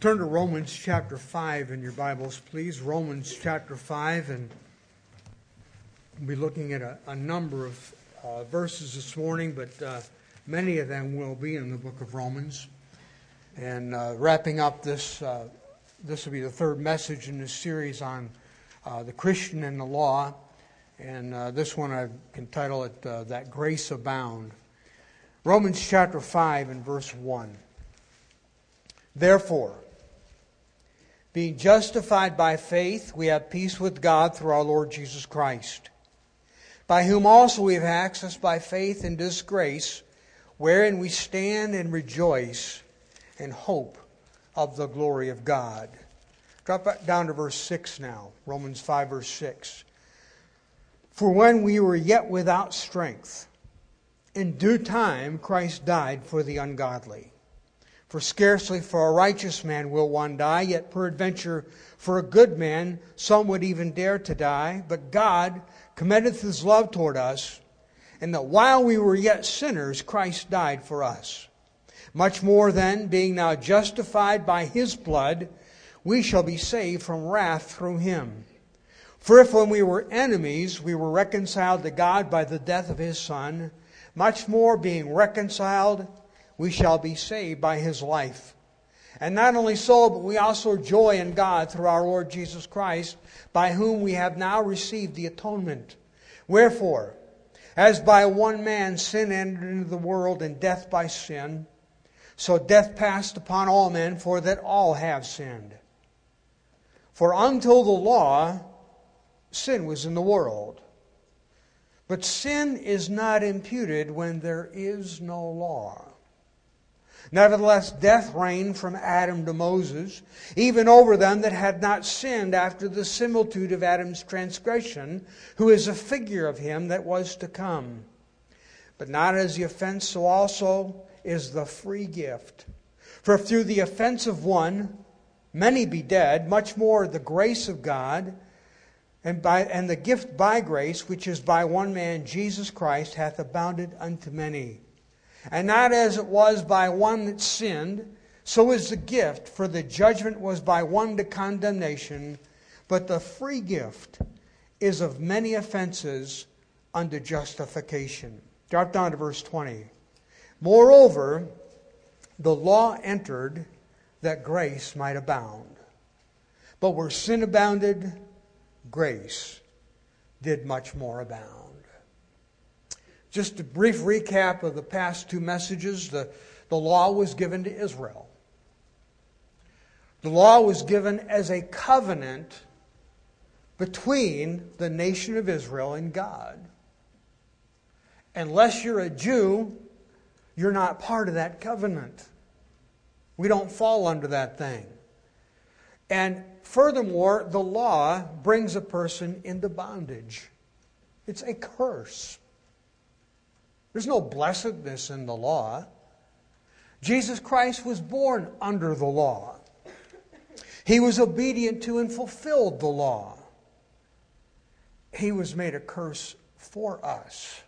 Turn to Romans chapter 5 in your Bibles, please. Romans chapter 5, and we'll be looking at a number of verses this morning, but many of them will be in the book of Romans. And wrapping up this will be the third message in this series on the Christian and the law. And this one I can title it, That Grace Abound. Romans chapter 5 and verse 1. Therefore, being justified by faith, we have peace with God through our Lord Jesus Christ, by whom also we have access by faith into this grace, wherein we stand and rejoice in hope of the glory of God. Drop back down to verse 6 now, Romans 5 verse 6. For when we were yet without strength, in due time Christ died for the ungodly. For scarcely for a righteous man will one die, yet peradventure for a good man some would even dare to die. But God commendeth His love toward us, and that while we were yet sinners, Christ died for us. Much more then, being now justified by His blood, we shall be saved from wrath through Him. For if when we were enemies, we were reconciled to God by the death of His Son, much more being reconciled, we shall be saved by His life. And not only so, but we also joy in God through our Lord Jesus Christ, by whom we have now received the atonement. Wherefore, as by one man sin entered into the world, and death by sin, so death passed upon all men, for that all have sinned. For until the law, sin was in the world. But sin is not imputed when there is no law. Nevertheless, death reigned from Adam to Moses, even over them that had not sinned after the similitude of Adam's transgression, who is a figure of him that was to come. But not as the offense, so also is the free gift. For if through the offense of one many be dead, much more the grace of God, and the gift by grace, which is by one man, Jesus Christ, hath abounded unto many. And not as it was by one that sinned, so is the gift. For the judgment was by one to condemnation, but the free gift is of many offenses unto justification. Drop down to verse 20. Moreover, the law entered that grace might abound. But where sin abounded, grace did much more abound. Just a brief recap of the past two messages. The law was given to Israel. The law was given as a covenant between the nation of Israel and God. Unless you're a Jew, you're not part of that covenant. We don't fall under that thing. And furthermore, the law brings a person into bondage. It's a curse. There's no blessedness in the law. Jesus Christ was born under the law. He was obedient to and fulfilled the law. He was made a curse for us,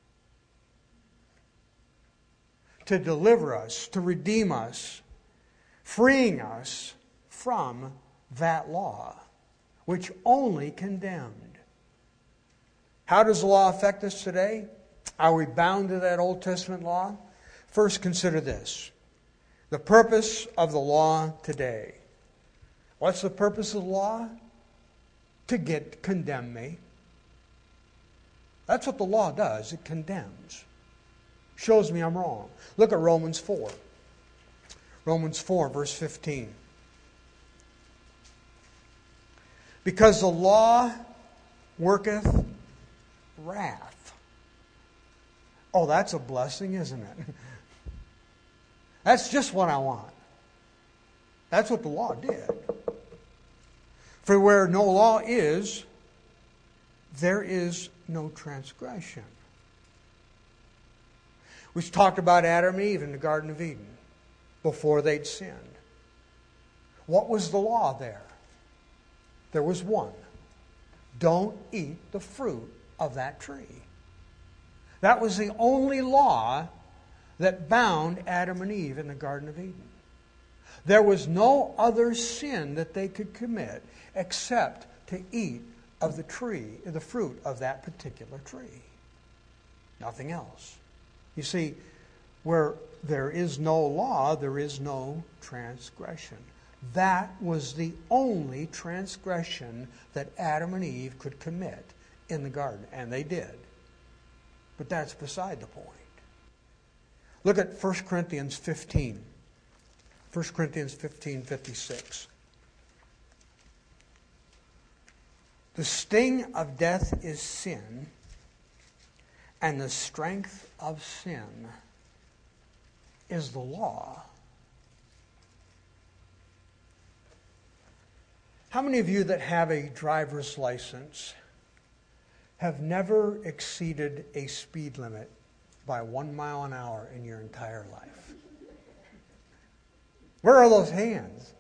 to deliver us, to redeem us, freeing us from that law, which only condemned. How does the law affect us today? Are we bound to that Old Testament law? First, consider this. The purpose of the law today. What's the purpose of the law? To condemn me. That's what the law does. It condemns. Shows me I'm wrong. Look at Romans 4. Romans 4, verse 15. Because the law worketh wrath. Oh, that's a blessing, isn't it? That's just what I want. That's what the law did. For where no law is, there is no transgression. We talked about Adam and Eve in the Garden of Eden before they'd sinned. What was the law there? There was one. Don't eat the fruit of that tree. That was the only law that bound Adam and Eve in the Garden of Eden. There was no other sin that they could commit except to eat of the fruit of that particular tree. Nothing else. You see, where there is no law, there is no transgression. That was the only transgression that Adam and Eve could commit in the garden, and they did. But that's beside the point. Look at 1 Corinthians 15. 1 Corinthians 15:56. The sting of death is sin, and the strength of sin is the law. How many of you that have a driver's license have never exceeded a speed limit by 1 mile an hour in your entire life? Where are those hands?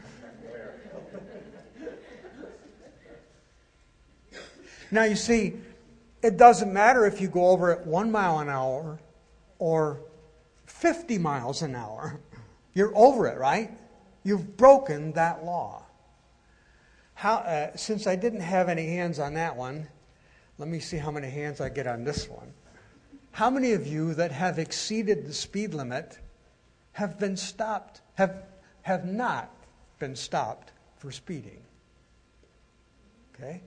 Now you see, it doesn't matter if you go over at 1 mile an hour or 50 miles an hour. You're over it, right? You've broken that law. Since I didn't have any hands on that one, let me see how many hands I get on this one. How many of you that have exceeded the speed limit have been stopped, have not been stopped for speeding? Okay?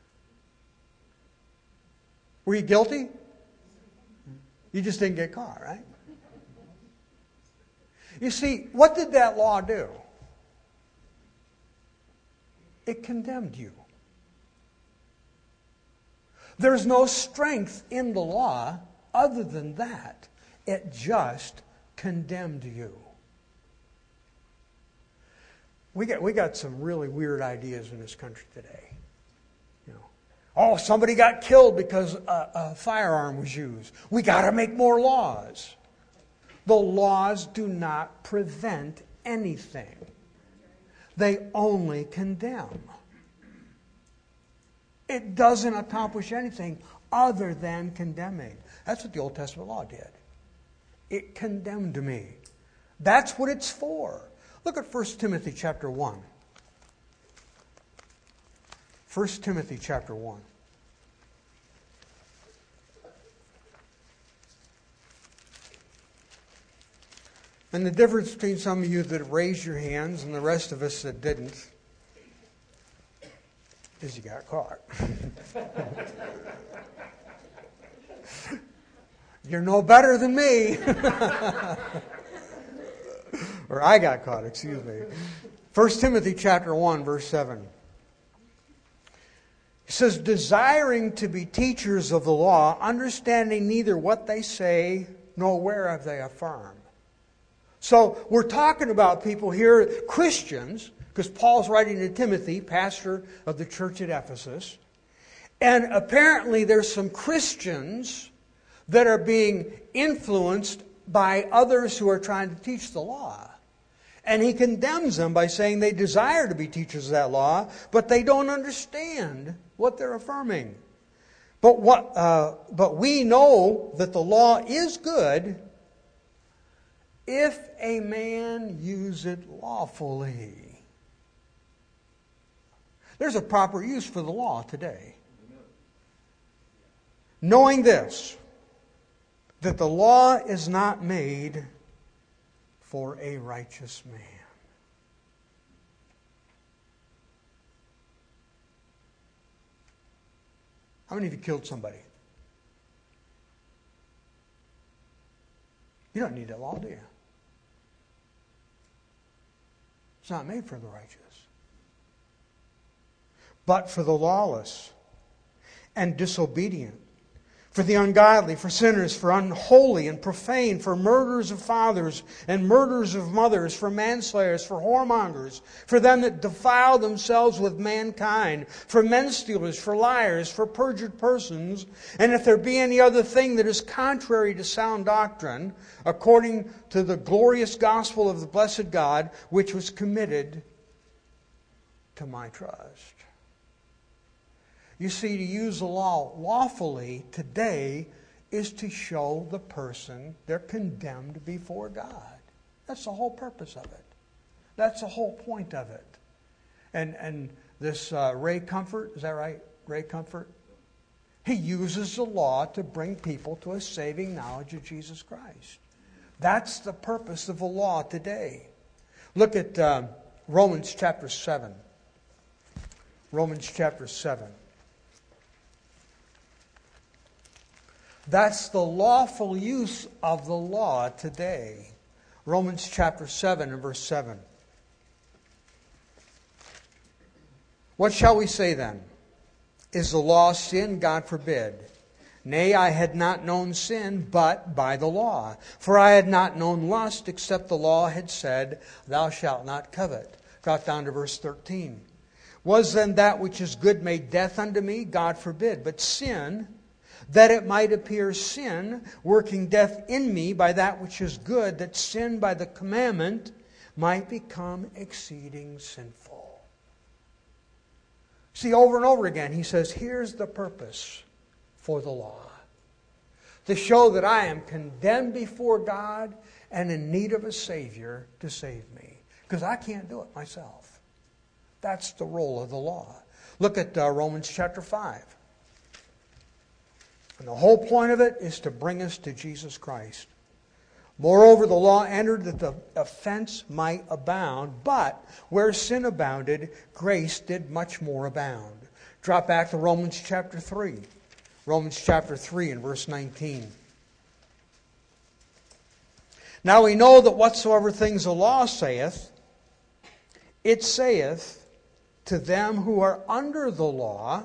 Were you guilty? You just didn't get caught, right? You see, what did that law do? It condemned you. There's no strength in the law other than that. It just condemned you. We got some really weird ideas in this country today. Somebody got killed because a firearm was used. We got to make more laws. The laws do not prevent anything. They only condemn. It doesn't accomplish anything other than condemning. That's what the Old Testament law did. It condemned me. That's what it's for. Look at 1 Timothy chapter 1. 1 Timothy chapter 1. And the difference between some of you that raised your hands and the rest of us that didn't is you got caught. You're no better than me. Or I got caught, excuse me. 1 Timothy chapter 1, verse 7. It says, desiring to be teachers of the law, understanding neither what they say nor whereof they affirm. So we're talking about people here, Christians, because Paul's writing to Timothy, pastor of the church at Ephesus. And apparently there's some Christians that are being influenced by others who are trying to teach the law. And he condemns them by saying they desire to be teachers of that law, but they don't understand what they're affirming. But we know that the law is good if a man use it lawfully. There's a proper use for the law today. Knowing this, that the law is not made for a righteous man. How many of you killed somebody? You don't need that law, do you? It's not made for the righteous, but for the lawless and disobedient, for the ungodly, for sinners, for unholy and profane, for murderers of fathers and murderers of mothers, for manslayers, for whoremongers, for them that defile themselves with mankind, for men stealers, for liars, for perjured persons, and if there be any other thing that is contrary to sound doctrine, according to the glorious gospel of the blessed God, which was committed to my trust. You see, to use the law lawfully today is to show the person they're condemned before God. That's the whole purpose of it. That's the whole point of it. And this Ray Comfort, is that right? Ray Comfort? He uses the law to bring people to a saving knowledge of Jesus Christ. That's the purpose of the law today. Look at Romans chapter 7. Romans chapter 7. That's the lawful use of the law today. Romans chapter 7 and verse 7. What shall we say then? Is the law sin? God forbid. Nay, I had not known sin but by the law. For I had not known lust except the law had said, Thou shalt not covet. Drop down to verse 13. Was then that which is good made death unto me? God forbid. But sin, that it might appear sin, working death in me by that which is good, that sin by the commandment might become exceeding sinful. See, over and over again, he says, here's the purpose for the law. To show that I am condemned before God and in need of a Savior to save me. Because I can't do it myself. That's the role of the law. Look at Romans chapter 5. And the whole point of it is to bring us to Jesus Christ. Moreover, the law entered that the offense might abound, but where sin abounded, grace did much more abound. Drop back to Romans chapter 3. Romans chapter 3 and verse 19. Now we know that whatsoever things the law saith, it saith to them who are under the law.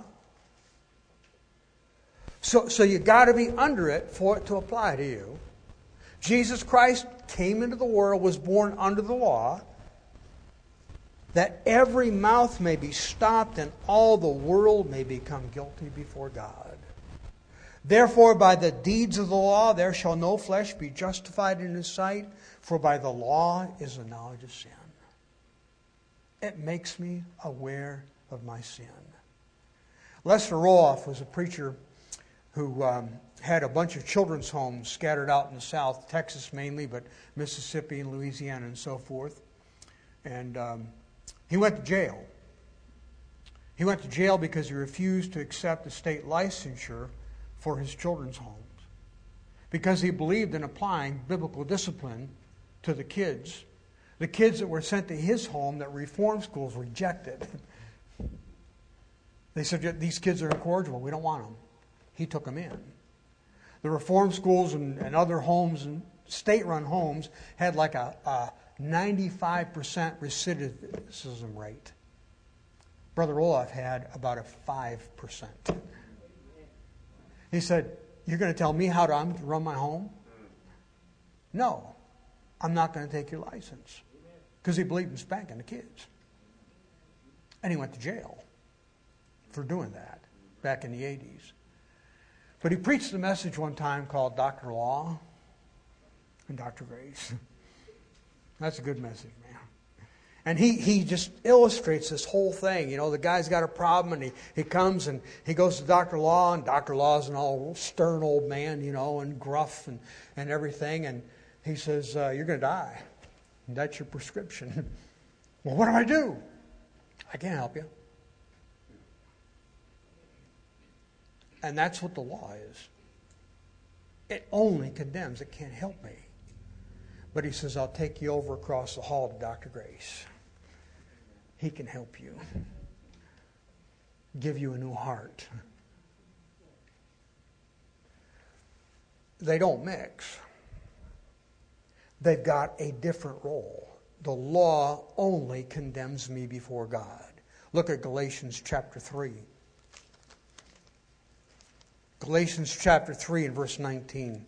So you got to be under it for it to apply to you. Jesus Christ came into the world, was born under the law, that every mouth may be stopped and all the world may become guilty before God. Therefore, by the deeds of the law, there shall no flesh be justified in His sight, for by the law is the knowledge of sin. It makes me aware of my sin. Lester Roloff was a preacher who had a bunch of children's homes scattered out in the South, Texas mainly, but Mississippi and Louisiana and so forth. And he went to jail. He went to jail because he refused to accept the state licensure for his children's homes. Because he believed in applying biblical discipline to the kids. The kids that were sent to his home that reform schools rejected. They said, these kids are incorrigible, we don't want them. He took them in. The reform schools and other homes and state-run homes had like a 95% recidivism rate. Brother Roloff had about a 5%. He said, you're going to tell me how to run my home? No, I'm not going to take your license. Because he believed in spanking the kids. And he went to jail for doing that back in the 80s. But he preached a message one time called Dr. Law and Dr. Grace. That's a good message, man. And he just illustrates this whole thing. You know, the guy's got a problem and he comes and he goes to Dr. Law, and Dr. Law's an all stern old man, you know, and gruff and everything. And he says, you're going to die. And that's your prescription. Well, what do I do? I can't help you. And that's what the law is. It only condemns. It can't help me. But he says, I'll take you over across the hall to Dr. Grace. He can help you. Give you a new heart. They don't mix. They've got a different role. The law only condemns me before God. Look at Galatians chapter 3. Galatians chapter 3 and verse 19.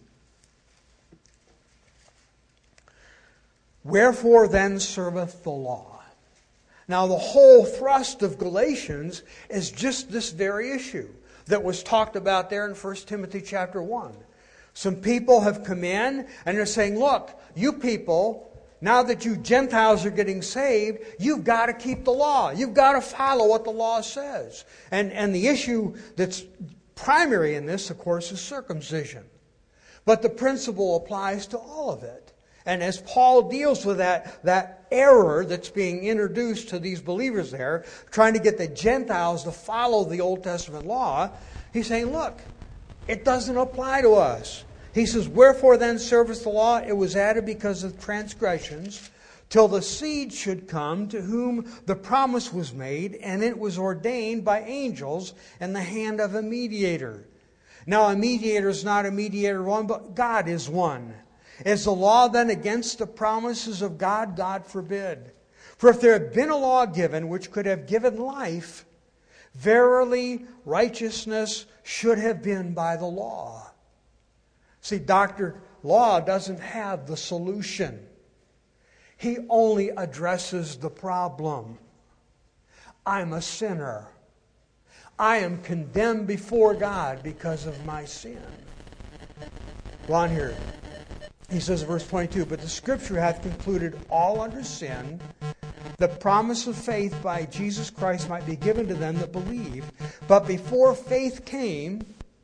Wherefore then serveth the law? Now the whole thrust of Galatians is just this very issue that was talked about there in 1 Timothy chapter 1. Some people have come in and they're saying, look, you people, now that you Gentiles are getting saved, you've got to keep the law. You've got to follow what the law says. And the issue that's primary in this, of course, is circumcision. But the principle applies to all of it. And as Paul deals with that error that's being introduced to these believers there, trying to get the Gentiles to follow the Old Testament law, he's saying, look, it doesn't apply to us. He says, wherefore then serveth the law? It was added because of transgressions, till the seed should come to whom the promise was made, and it was ordained by angels in the hand of a mediator. Now a mediator is not a mediator one, but God is one. Is the law then against the promises of God? God forbid. For if there had been a law given which could have given life, verily righteousness should have been by the law. See, Dr. Law doesn't have the solution. He only addresses the problem. I'm a sinner. I am condemned before God because of my sin. Go on here. He says in verse 22, but the Scripture hath concluded all under sin, the promise of faith by Jesus Christ might be given to them that believe. But before faith came,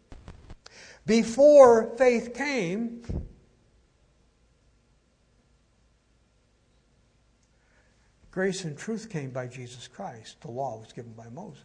grace and truth came by Jesus Christ. The law was given by Moses.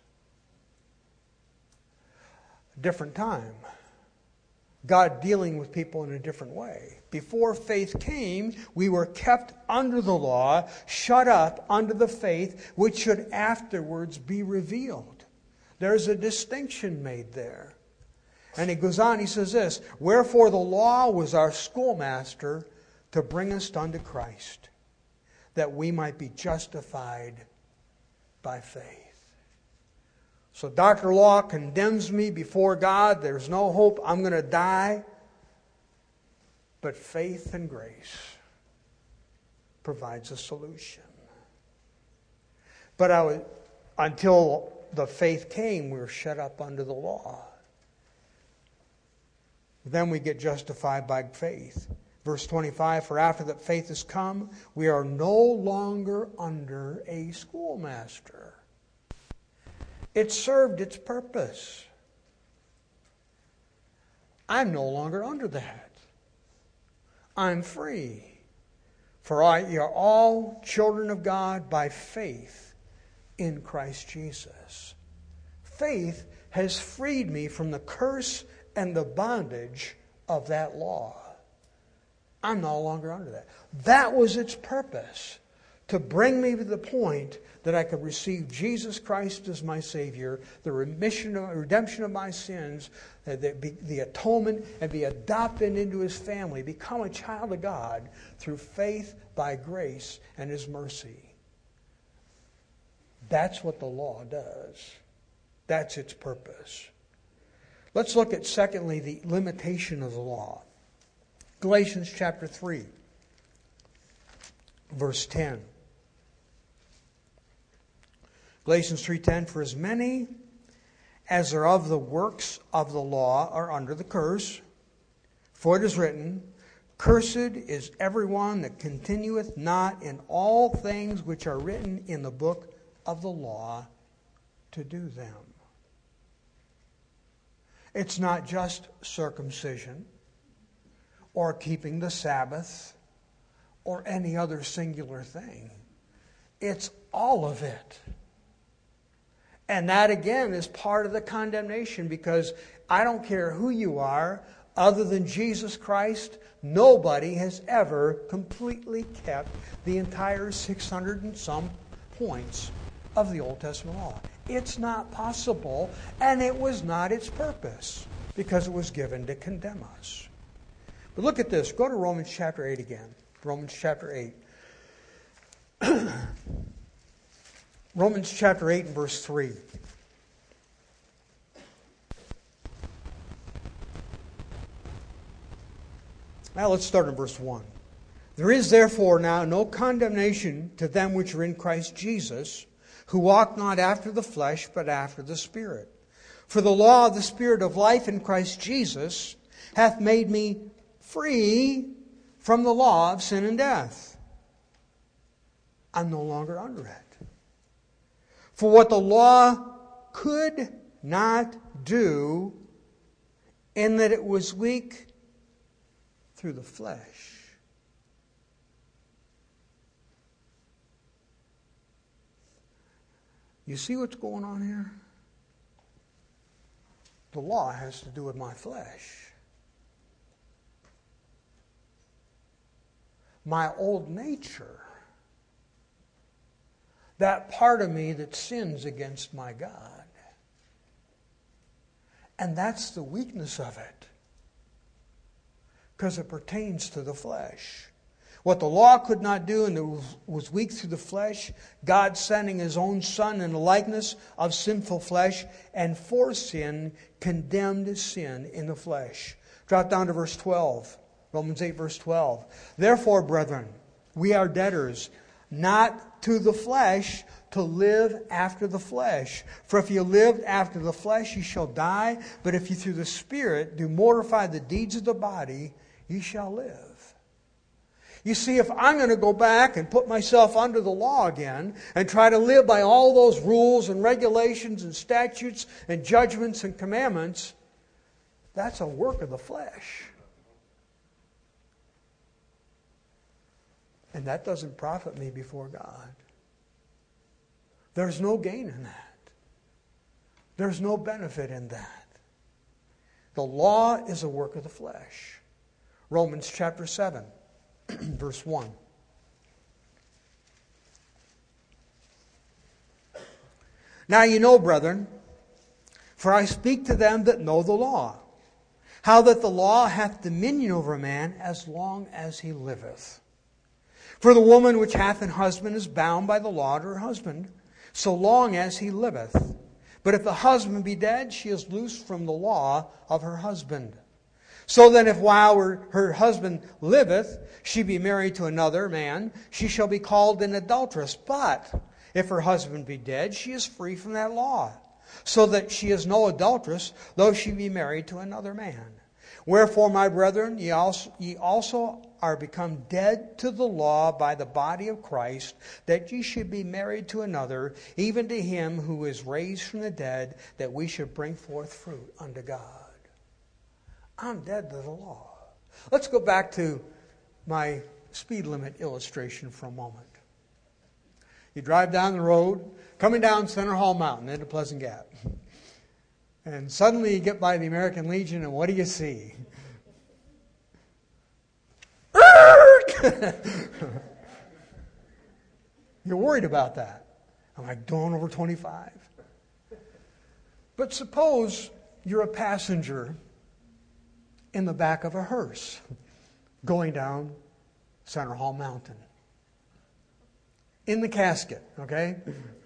A different time. God dealing with people in a different way. Before faith came, we were kept under the law, shut up under the faith, which should afterwards be revealed. There's a distinction made there. And he goes on, he says this, wherefore the law was our schoolmaster to bring us unto Christ, that we might be justified by faith. So Dr. Law condemns me before God. There's no hope. I'm going to die. But faith and grace provides a solution. But until the faith came, we were shut up under the law. Then we get justified by faith. Verse 25, for after that faith has come, we are no longer under a schoolmaster. It served its purpose. I'm no longer under that. I'm free. For you are all children of God by faith in Christ Jesus. Faith has freed me from the curse and the bondage of that law. I'm no longer under that. That was its purpose, to bring me to the point that I could receive Jesus Christ as my Savior, the redemption of my sins, the atonement, and be adopted into His family, become a child of God through faith by grace and His mercy. That's what the law does. That's its purpose. Let's look at, secondly, the limitation of the law. Galatians chapter 3, verse 10. Galatians 3:10, for as many as are of the works of the law are under the curse. For it is written, cursed is everyone that continueth not in all things which are written in the book of the law to do them. It's not just circumcision or keeping the Sabbath or any other singular thing. It's all of it. And that, again, is part of the condemnation, because I don't care who you are, other than Jesus Christ, nobody has ever completely kept the entire 600 and some points of the Old Testament law. It's not possible, and it was not its purpose, because it was given to condemn us. But look at this. Go to Romans chapter 8 again. Romans chapter 8. Romans chapter 8 and verse 3. Now let's start in verse 1. There is therefore now no condemnation to them which are in Christ Jesus, who walk not after the flesh, but after the Spirit. For the law of the Spirit of life in Christ Jesus hath made me free from the law of sin and death. I'm no longer under it. For what the law could not do, in that it was weak through the flesh, You see what's going on here? The law has to do with my flesh. My old nature. That part of me that sins against my God. And that's the weakness of it. Because it pertains to the flesh. What the law could not do and it was weak through the flesh, God sending His own Son in the likeness of sinful flesh, and for sin, condemned sin in the flesh. Drop down to verse 12. Romans 8, verse 12. Therefore, brethren, we are debtors, not to the flesh, to live after the flesh. For if you lived after the flesh, you shall die. But if you through the Spirit do mortify the deeds of the body, you shall live. You see, if I'm going to go back and put myself under the law again and try to live by all those rules and regulations and statutes and judgments and commandments, that's a work of the flesh. And that doesn't profit me before God. There's no gain in that. There's no benefit in that. The law is a work of the flesh. Romans chapter 7. Verse 1. Now you know, brethren, for I speak to them that know the law, how that the law hath dominion over a man as long as he liveth. For the woman which hath an husband is bound by the law to her husband, so long as he liveth. But if the husband be dead, she is loosed from the law of her husband. So then if while her husband liveth, she be married to another man, she shall be called an adulteress. But if her husband be dead, she is free from that law. So that she is no adulteress, though she be married to another man. Wherefore, my brethren, ye also are become dead to the law by the body of Christ, that ye should be married to another, even to him who is raised from the dead, that we should bring forth fruit unto God. I'm dead to the law. Let's go back to my speed limit illustration for a moment. You drive down the road, coming down Center Hall Mountain into Pleasant Gap. And suddenly you get by the American Legion, and what do you see? You're worried about that. I'm like, going over 25. But suppose you're a passenger in the back of a hearse going down Center Hall Mountain. In the casket, okay?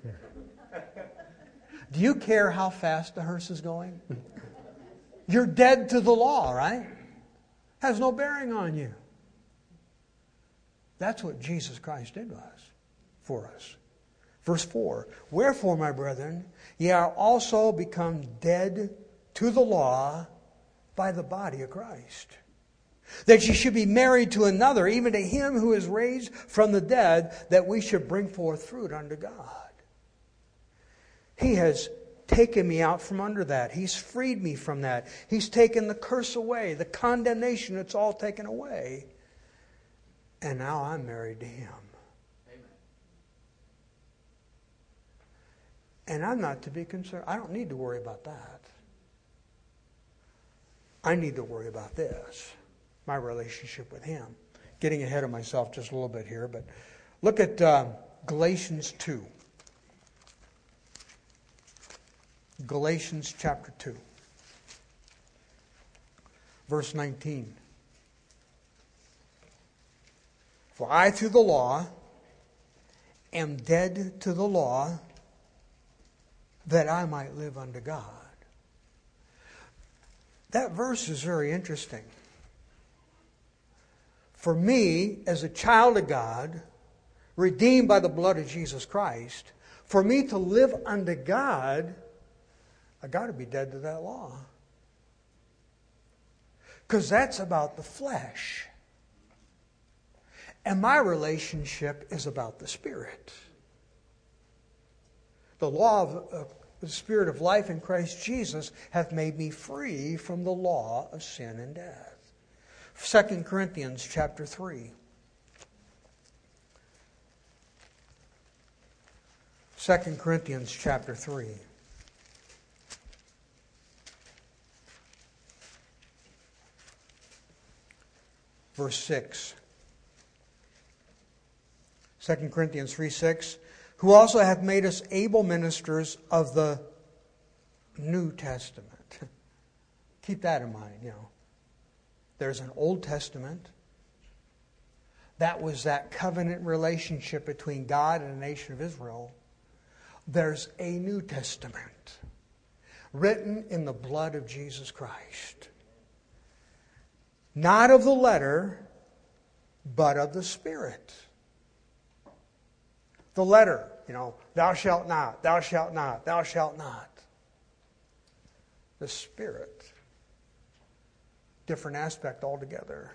Do you care how fast the hearse is going? You're dead to the law, right? Has no bearing on you. That's what Jesus Christ did for us. Verse 4, wherefore, my brethren, ye are also become dead to the law by the body of Christ. That ye should be married to another, even to him who is raised from the dead, that we should bring forth fruit unto God. He has taken me out from under that. He's freed me from that. He's taken the curse away, the condemnation, it's all taken away. And now I'm married to him. Amen. And I'm not to be concerned. I don't need to worry about that. I need to worry about this, my relationship with him. Getting ahead of myself just a little bit here, but look at Galatians 2. Galatians chapter 2, verse 19. For I through the law am dead to the law, that I might live unto God. That verse is very interesting. For me, as a child of God, redeemed by the blood of Jesus Christ, for me to live unto God, I got to be dead to that law. Because that's about the flesh. And my relationship is about the Spirit. The law of the Spirit of life in Christ Jesus hath made me free from the law of sin and death. 2 Corinthians chapter 3. 2 Corinthians chapter 3. Verse 6. 2 Corinthians 3:6. Who also hath made us able ministers of the New Testament. Keep that in mind, There's an Old Testament. That was that covenant relationship between God and the nation of Israel. There's a New Testament written in the blood of Jesus Christ. Not of the letter, but of the Spirit. The letter, thou shalt not, thou shalt not, thou shalt not. The Spirit, different aspect altogether.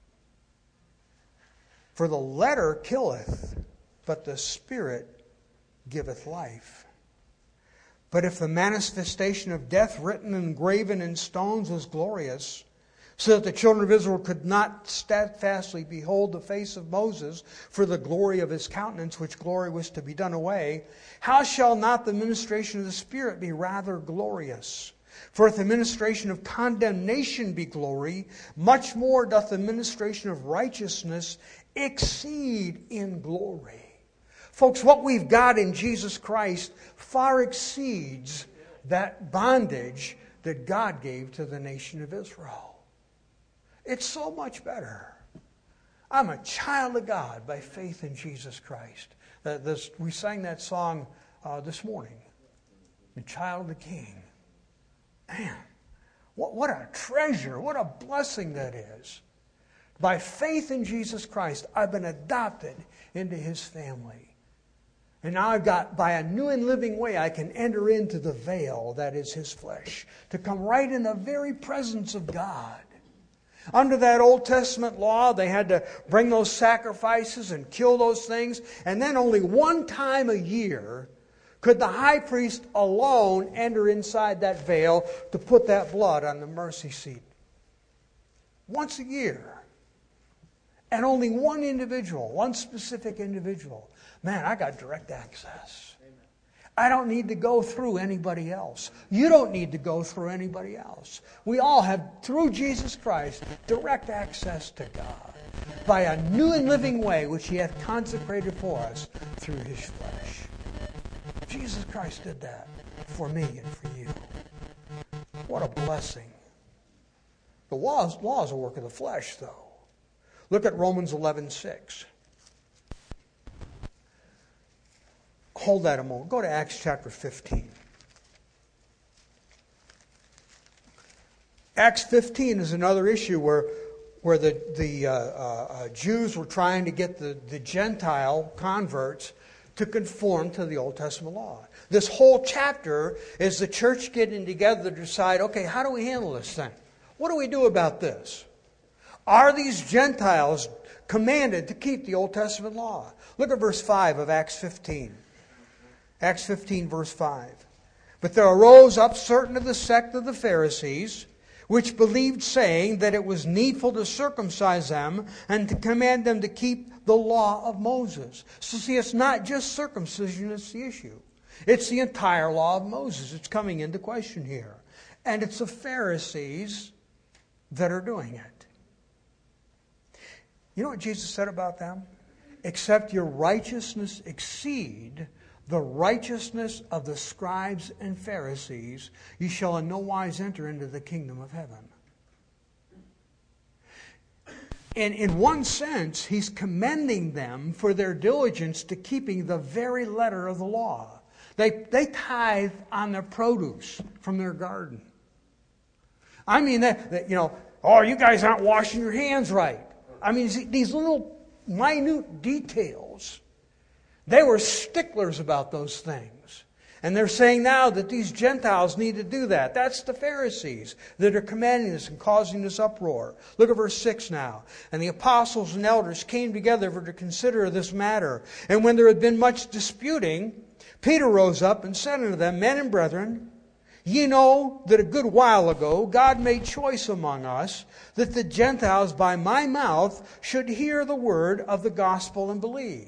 For the letter killeth, but the Spirit giveth life. But if the manifestation of death written and graven in stones was glorious, so that the children of Israel could not steadfastly behold the face of Moses for the glory of his countenance, which glory was to be done away, how shall not the ministration of the Spirit be rather glorious? For if the ministration of condemnation be glory, much more doth the ministration of righteousness exceed in glory. Folks, what we've got in Jesus Christ far exceeds that bondage that God gave to the nation of Israel. It's so much better. I'm a child of God by faith in Jesus Christ. We sang that song this morning. The child of the King. Man, what a treasure, what a blessing that is. By faith in Jesus Christ, I've been adopted into His family. And now by a new and living way, I can enter into the veil that is His flesh, to come right in the very presence of God. Under that Old Testament law, they had to bring those sacrifices and kill those things. And then only one time a year could the high priest alone enter inside that veil to put that blood on the mercy seat. Once a year. And only one individual, one specific individual. Man, I got direct access. I don't need to go through anybody else. You don't need to go through anybody else. We all have, through Jesus Christ, direct access to God by a new and living way which He hath consecrated for us through His flesh. Jesus Christ did that for me and for you. What a blessing. The law is a work of the flesh, though. Look at Romans 11:6. Hold that a moment. Go to Acts chapter 15. Acts 15 is another issue where the Jews were trying to get the Gentile converts to conform to the Old Testament law. This whole chapter is the church getting together to decide, okay, how do we handle this thing? What do we do about this? Are these Gentiles commanded to keep the Old Testament law? Look at verse 5 of Acts 15. Acts 15, verse 5. But there arose up certain of the sect of the Pharisees, which believed, saying that it was needful to circumcise them and to command them to keep the law of Moses. So see, it's not just circumcision that's the issue. It's the entire law of Moses. It's coming into question here. And it's the Pharisees that are doing it. You know what Jesus said about them? Except your righteousness exceed the righteousness of the scribes and Pharisees, you shall in no wise enter into the kingdom of heaven. And in one sense, He's commending them for their diligence to keeping the very letter of the law. They tithe on their produce from their garden. I mean, you guys aren't washing your hands right. I mean, these little minute details. They were sticklers about those things. And they're saying now that these Gentiles need to do that. That's the Pharisees that are commanding this and causing this uproar. Look at verse 6 now. And the apostles and elders came together to consider this matter. And when there had been much disputing, Peter rose up and said unto them, Men and brethren, ye know that a good while ago God made choice among us that the Gentiles by my mouth should hear the word of the gospel and believe.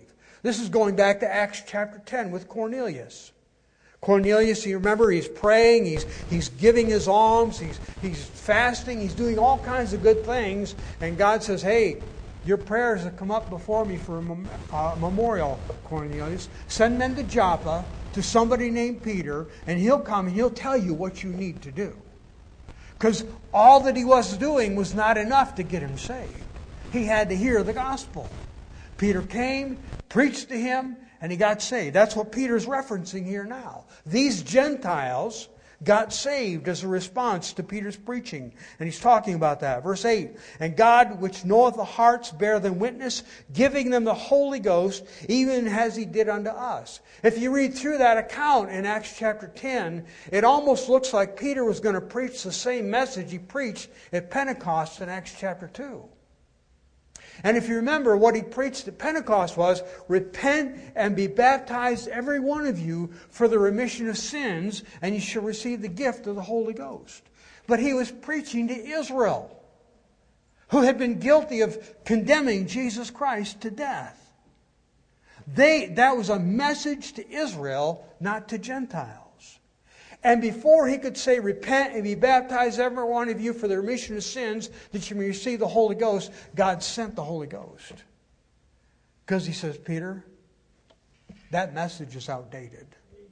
This is going back to Acts chapter 10 with Cornelius. Cornelius, you remember, he's praying, he's giving his alms, he's fasting, he's doing all kinds of good things. And God says, hey, your prayers have come up before me for a memorial, Cornelius. Send them to Joppa to somebody named Peter, and he'll come and he'll tell you what you need to do. Because all that he was doing was not enough to get him saved. He had to hear the gospel. Peter came, preached to him, and he got saved. That's what Peter's referencing here now. These Gentiles got saved as a response to Peter's preaching. And he's talking about that. Verse 8, and God, which knoweth the hearts, bear them witness, giving them the Holy Ghost, even as He did unto us. If you read through that account in Acts chapter 10, it almost looks like Peter was going to preach the same message he preached at Pentecost in Acts chapter 2. And if you remember, what he preached at Pentecost was, repent and be baptized, every one of you, for the remission of sins, and you shall receive the gift of the Holy Ghost. But he was preaching to Israel, who had been guilty of condemning Jesus Christ to death. That was a message to Israel, not to Gentiles. And before he could say, repent and be baptized, every one of you, for the remission of sins, that you may receive the Holy Ghost, God sent the Holy Ghost. Because he says, Peter, that message is outdated.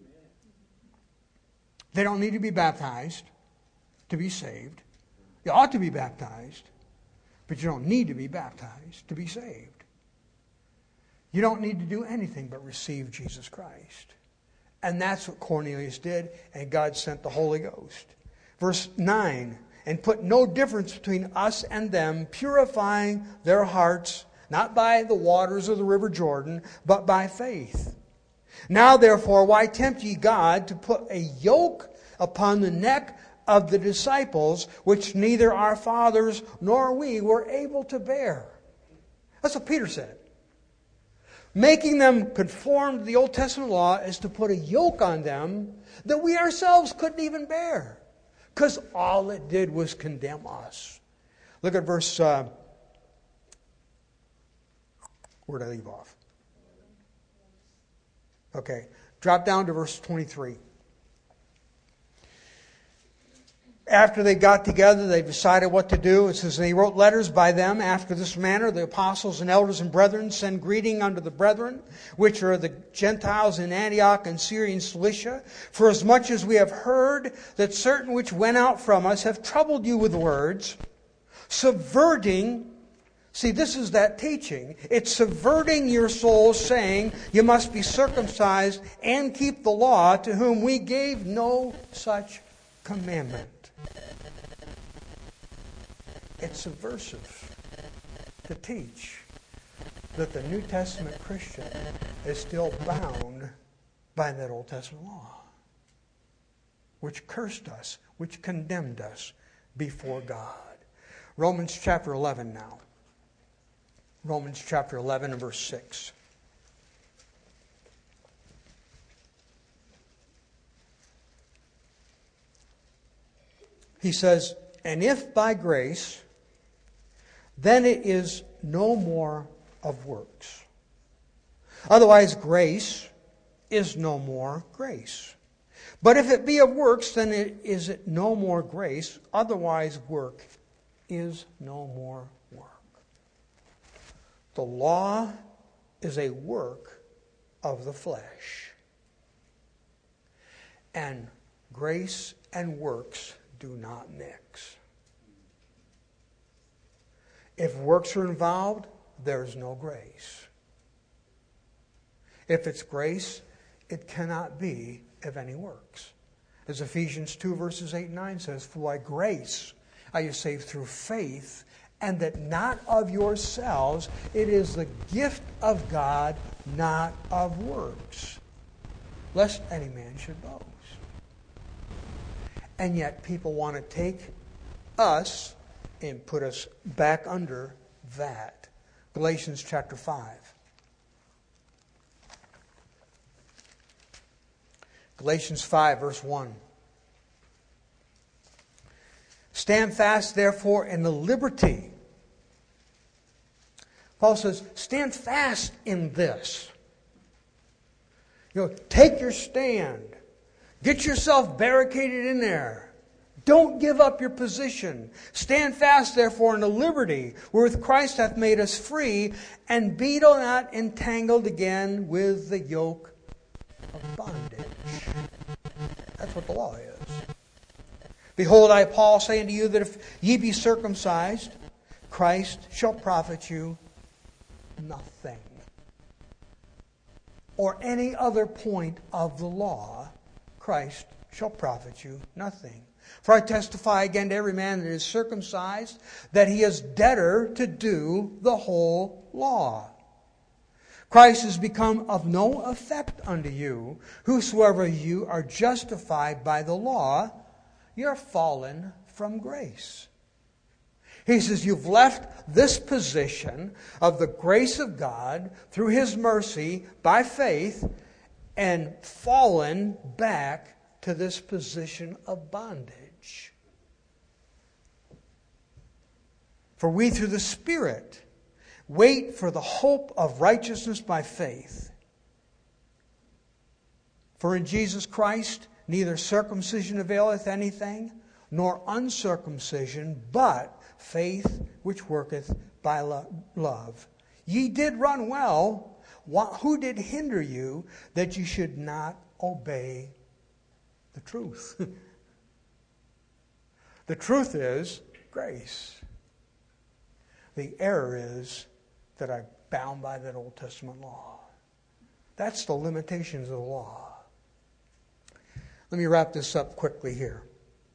They don't need to be baptized to be saved. You ought to be baptized, but you don't need to be baptized to be saved. You don't need to do anything but receive Jesus Christ. And that's what Cornelius did, and God sent the Holy Ghost. Verse 9, and put no difference between us and them, purifying their hearts, not by the waters of the river Jordan, but by faith. Now therefore, why tempt ye God to put a yoke upon the neck of the disciples, which neither our fathers nor we were able to bear? That's what Peter said. Making them conform to the Old Testament law is to put a yoke on them that we ourselves couldn't even bear. Because all it did was condemn us. Look at verse... where did I leave off? Okay. Drop down to verse 23. After they got together, they decided what to do. It says, they wrote letters by them after this manner. The apostles and elders and brethren send greeting unto the brethren, which are the Gentiles in Antioch and Syria and Cilicia. For as much as we have heard that certain which went out from us have troubled you with words, subverting... See, this is that teaching. It's subverting your souls, saying, you must be circumcised and keep the law, to whom we gave no such commandment. It's subversive to teach that the New Testament Christian is still bound by that Old Testament law, which cursed us, which condemned us before God. Romans chapter 11 now. Romans chapter 11 and verse 6. He says, and if by grace, then it is no more of works. Otherwise, grace is no more grace. But if it be of works, then is it no more grace. Otherwise, work is no more work. The law is a work of the flesh. And grace and works do not mix. If works are involved, there's no grace. If it's grace, it cannot be of any works. As Ephesians 2 verses 8 and 9 says, for by grace are you saved through faith, and that not of yourselves, it is the gift of God, not of works, lest any man should boast. And yet people want to take us and put us back under that. Galatians chapter 5. Galatians 5 verse 1. Stand fast therefore in the liberty. Paul says, stand fast in this. Take your stand. Get yourself barricaded in there. Don't give up your position. Stand fast, therefore, in the liberty wherewith Christ hath made us free, and be not entangled again with the yoke of bondage. That's what the law is. Behold, I, Paul, say unto you that if ye be circumcised, Christ shall profit you nothing. Or any other point of the law, Christ shall profit you nothing. For I testify again to every man that is circumcised, that he is debtor to do the whole law. Christ is become of no effect unto you. Whosoever you are justified by the law, you are fallen from grace. He says you've left this position of the grace of God through His mercy by faith and fallen back to this position of bondage. For we through the Spirit wait for the hope of righteousness by faith. For in Jesus Christ neither circumcision availeth anything, nor uncircumcision, but faith which worketh by love. Ye did run well. Who did hinder you that you should not obey the truth? The truth is grace. The error is that I'm bound by that Old Testament law. That's the limitations of the law. Let me wrap this up quickly here.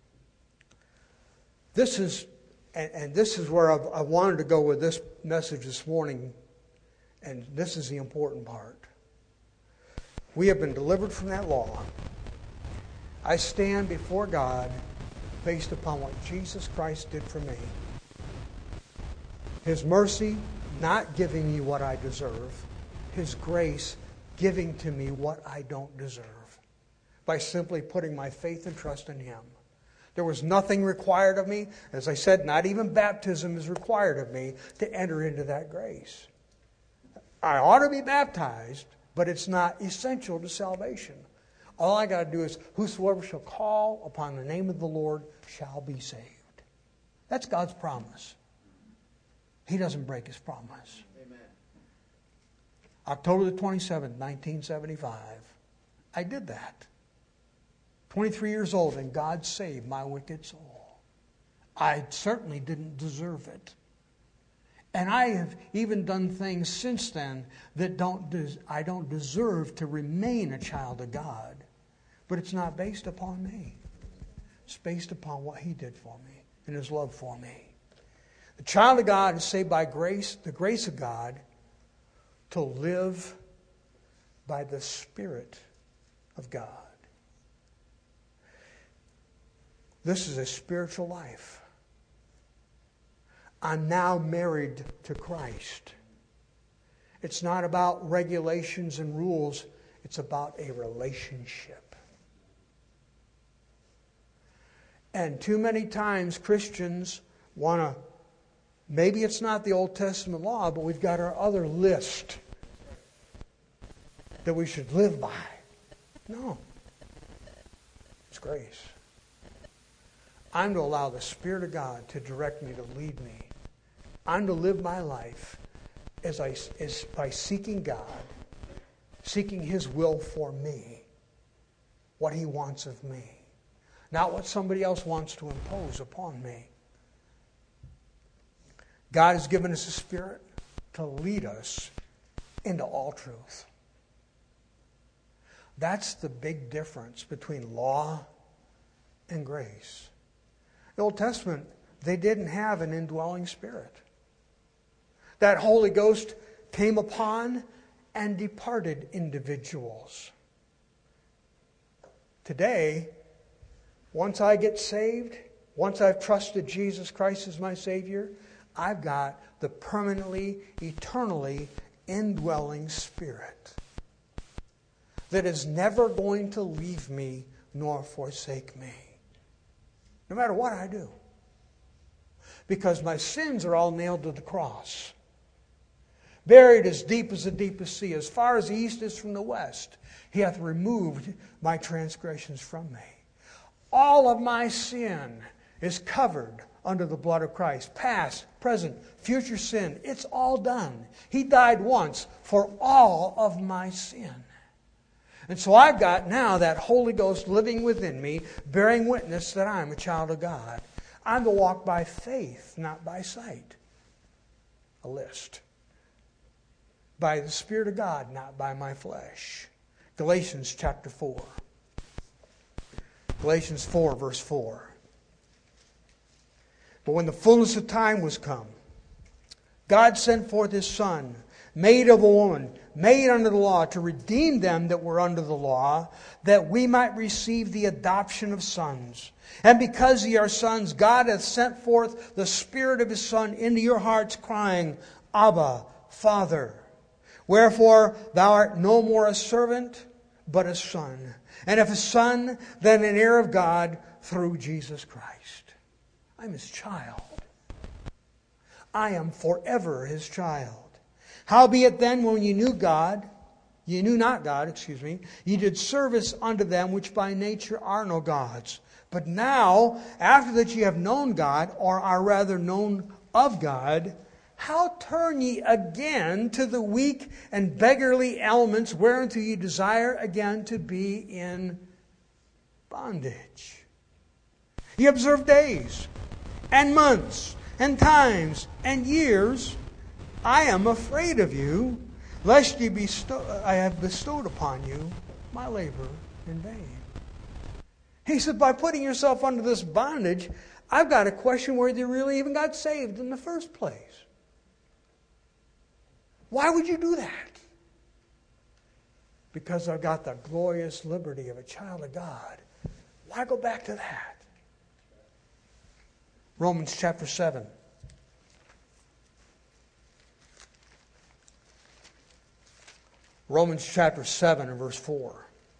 This is where I wanted to go with this message this morning, and this is the important part. We have been delivered from that law. I stand before God based upon what Jesus Christ did for me. His mercy not giving me what I deserve. His grace giving to me what I don't deserve. By simply putting my faith and trust in Him. There was nothing required of me. As I said, not even baptism is required of me to enter into that grace. I ought to be baptized, but it's not essential to salvation. All I got to do is, whosoever shall call upon the name of the Lord shall be saved. That's God's promise. He doesn't break His promise. Amen. October the 27th, 1975, I did that. 23 years old, and God saved my wicked soul. I certainly didn't deserve it. And I have even done things since then that I don't deserve to remain a child of God. But it's not based upon me. It's based upon what He did for me and His love for me. The child of God is saved by grace, the grace of God, to live by the Spirit of God. This is a spiritual life. I'm now married to Christ. It's not about regulations and rules. It's about a relationship. And too many times Christians want to, maybe it's not the Old Testament law, but we've got our other list that we should live by. No. It's grace. I'm to allow the Spirit of God to direct me, to lead me. I'm to live my life as by seeking God, seeking His will for me, what He wants of me, not what somebody else wants to impose upon me. God has given us a Spirit to lead us into all truth. That's the big difference between law and grace. The Old Testament, they didn't have an indwelling Spirit. That Holy Ghost came upon and departed individuals. Today, once I get saved, once I've trusted Jesus Christ as my Savior, I've got the permanently, eternally indwelling Spirit that is never going to leave me nor forsake me. No matter what I do. Because my sins are all nailed to the cross. buried as deep as the deepest sea, as far as the east is from the west. He hath removed my transgressions from me. All of my sin is covered under the blood of Christ. Past, present, future sin, it's all done. He died once for all of my sin. And so I've got now that Holy Ghost living within me, bearing witness that I'm a child of God. I'm to walk by faith, not by sight. A list. By the Spirit of God, not by my flesh. Galatians chapter 4. Galatians 4, verse 4. But when the fullness of time was come, God sent forth His Son, made of a woman, made under the law, to redeem them that were under the law, that we might receive the adoption of sons. And because ye are sons, God hath sent forth the Spirit of His Son into your hearts, crying, Abba, Father. Wherefore thou art no more a servant, but a son. And if a son, then an heir of God through Jesus Christ. I'm His child. I am forever His child. Howbeit then, when ye knew not God, ye did service unto them which by nature are no gods. But now, after that ye have known God, or are rather known of God, how turn ye again to the weak and beggarly elements whereunto ye desire again to be in bondage? Ye observe days, and months, and times, and years. I am afraid of you, lest I have bestowed upon you my labor in vain. He said, by putting yourself under this bondage, I've got to question whether you really even got saved in the first place. Why would you do that? Because I've got the glorious liberty of a child of God. Why go back to that? Romans chapter 7. Romans chapter 7 and verse 4.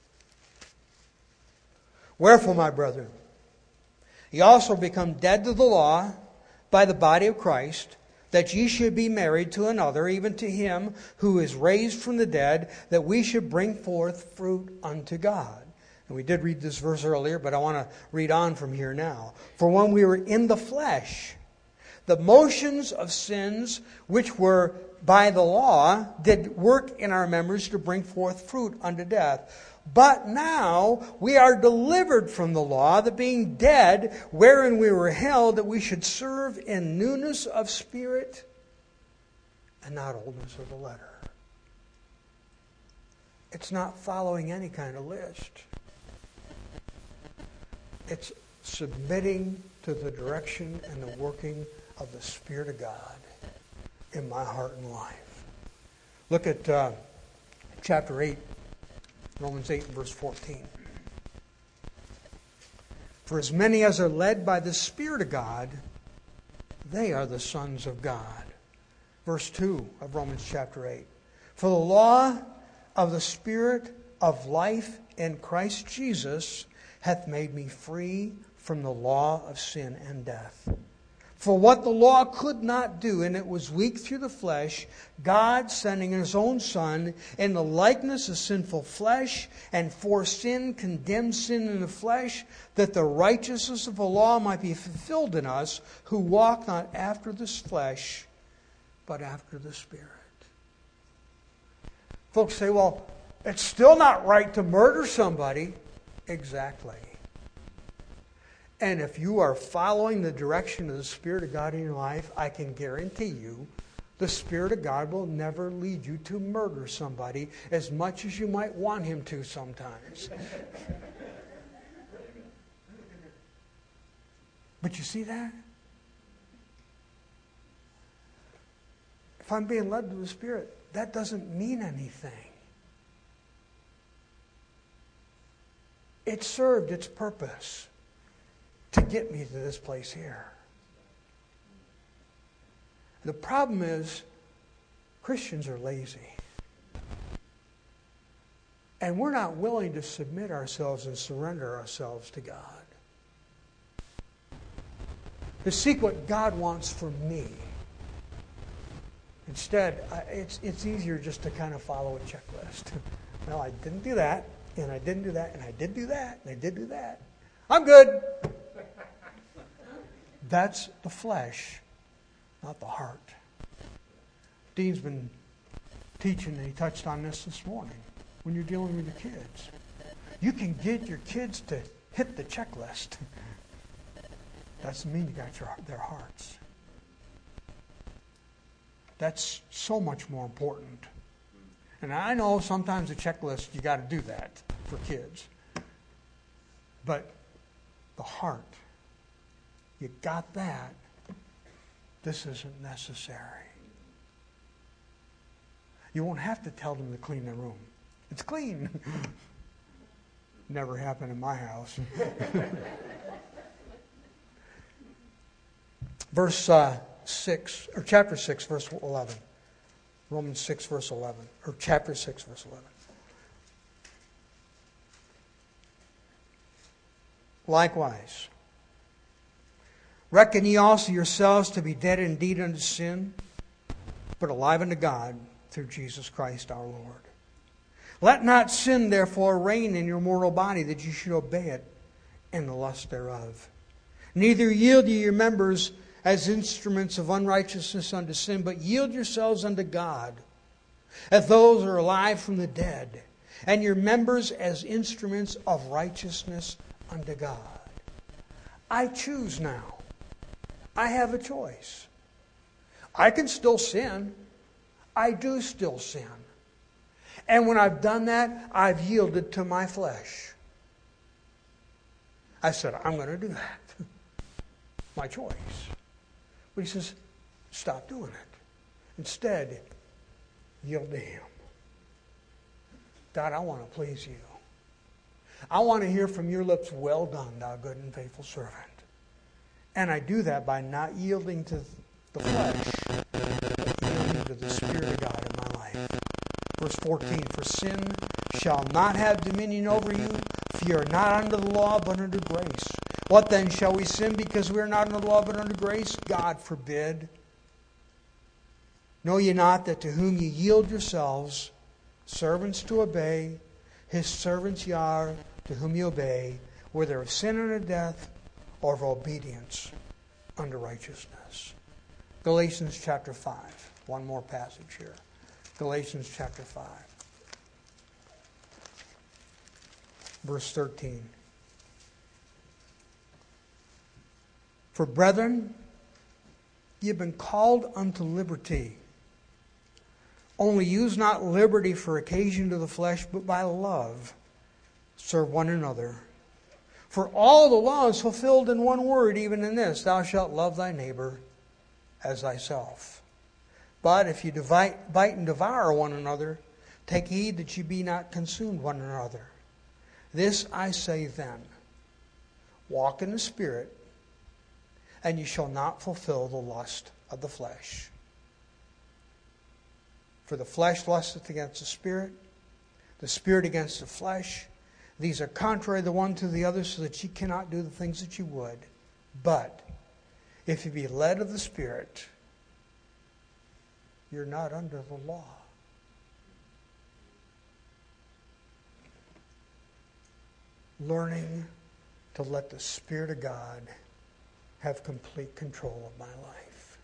Wherefore, my brethren, ye also become dead to the law by the body of Christ, that ye should be married to another, even to Him who is raised from the dead, that we should bring forth fruit unto God. And we did read this verse earlier, but I want to read on from here now. For when we were in the flesh, the motions of sins which were by the law did work in our members to bring forth fruit unto death. But now we are delivered from the law, that being dead, wherein we were held, that we should serve in newness of spirit and not oldness of the letter. It's not following any kind of list. It's submitting to the direction and the working of the Spirit of God in my heart and life. Look at chapter 8, Romans 8 and verse 14. For as many as are led by the Spirit of God, they are the sons of God. Verse 2 of Romans chapter 8. For the law of the Spirit of life in Christ Jesus hath made me free from the law of sin and death. For what the law could not do, and it was weak through the flesh, God sending His own Son in the likeness of sinful flesh, and for sin condemned sin in the flesh, that the righteousness of the law might be fulfilled in us, who walk not after this flesh, but after the Spirit. Folks say, well, it's still not right to murder somebody. Exactly. And if you are following the direction of the Spirit of God in your life, I can guarantee you the Spirit of God will never lead you to murder somebody as much as you might want Him to sometimes. But you see that? If I'm being led to the Spirit, that doesn't mean anything. It served its purpose to get me to this place here. The problem is, Christians are lazy. And we're not willing to submit ourselves and surrender ourselves to God. To seek what God wants for me Instead, it's easier just to kind of follow a checklist. Well, I didn't do that, and I didn't do that, and I did do that, and I did do that. I'm good. That's the flesh, not the heart. Dean's been teaching, and he touched on this morning. When you're dealing with your kids, you can get your kids to hit the checklist. Doesn't mean you got their hearts. That's so much more important. And I know sometimes a checklist, you got to do that for kids. But the heart, you got that, this isn't necessary. You won't have to tell them to clean their room. It's clean. Never happened in my house. Verse 6, or chapter 6, verse 11. Romans 6, verse 11. Or chapter 6, verse 11. Likewise, reckon ye also yourselves to be dead indeed unto sin, but alive unto God through Jesus Christ our Lord. Let not sin therefore reign in your mortal body, that you should obey it in the lust thereof. Neither yield ye your members as instruments of unrighteousness unto sin, but yield yourselves unto God, as those who are alive from the dead, and your members as instruments of righteousness unto God. I choose now. I have a choice. I can still sin. I do still sin. And when I've done that, I've yielded to my flesh. I said, I'm going to do that. My choice. But he says, stop doing it. Instead, yield to Him. God, I want to please you. I want to hear from your lips, well done, thou good and faithful servant. And I do that by not yielding to the flesh, but yielding to the Spirit of God in my life. Verse 14, for sin shall not have dominion over you, for ye are not under the law, but under grace. What then, shall we sin because we are not under the law, but under grace? God forbid. Know ye not that to whom ye yield yourselves, servants to obey, His servants ye are, to whom ye obey, whether of sin unto death, or of obedience unto righteousness. Galatians chapter 5. One more passage here. Galatians chapter 5. Verse 13. For brethren, ye have been called unto liberty. Only use not liberty for occasion to the flesh, but by love serve one another. For all the law is fulfilled in one word, even in this, thou shalt love thy neighbor as thyself. But if you bite and devour one another, take heed that ye be not consumed one another. This I say then, walk in the Spirit, and ye shall not fulfill the lust of the flesh. For the flesh lusteth against the Spirit against the flesh. These are contrary the one to the other, so that ye cannot do the things that ye would. But if ye be led of the Spirit, you're not under the law. Learning to let the Spirit of God have complete control of my life.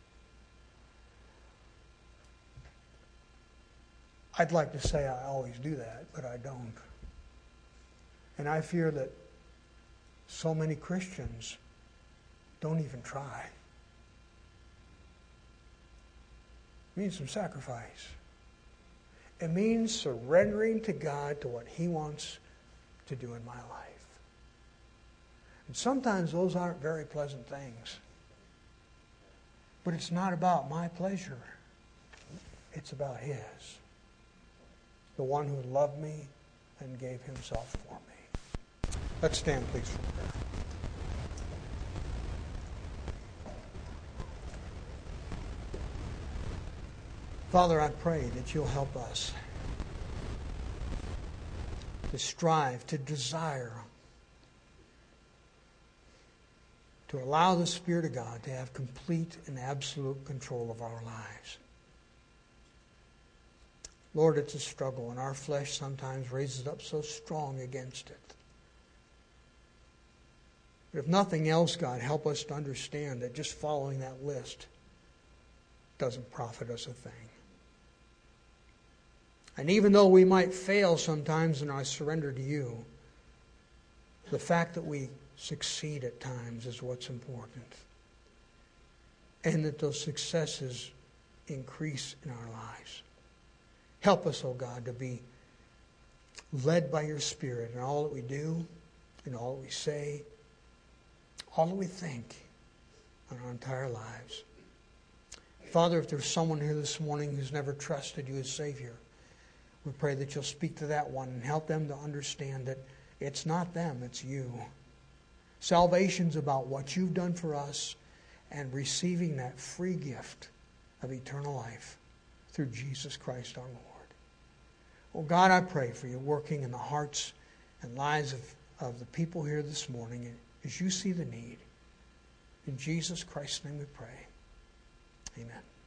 I'd like to say I always do that, but I don't. And I fear that so many Christians don't even try. It means some sacrifice. It means surrendering to God to what He wants to do in my life. And sometimes those aren't very pleasant things. But it's not about my pleasure. It's about His. The one who loved me and gave Himself for me. Let's stand, please, for prayer. Father, I pray that you'll help us to strive, to desire, to allow the Spirit of God to have complete and absolute control of our lives. Lord, it's a struggle, and our flesh sometimes raises up so strong against it. But if nothing else, God, help us to understand that just following that list doesn't profit us a thing. And even though we might fail sometimes in our surrender to you, the fact that we succeed at times is what's important. And that those successes increase in our lives. Help us, oh God, to be led by your Spirit in all that we do, in all that we say, all that we think in our entire lives. Father, if there's someone here this morning who's never trusted you as Savior, we pray that you'll speak to that one and help them to understand that it's not them, it's you. Salvation's about what you've done for us and receiving that free gift of eternal life through Jesus Christ our Lord. Oh God, I pray for you working in the hearts and lives of the people here this morning as you see the need. In Jesus Christ's name we pray. Amen.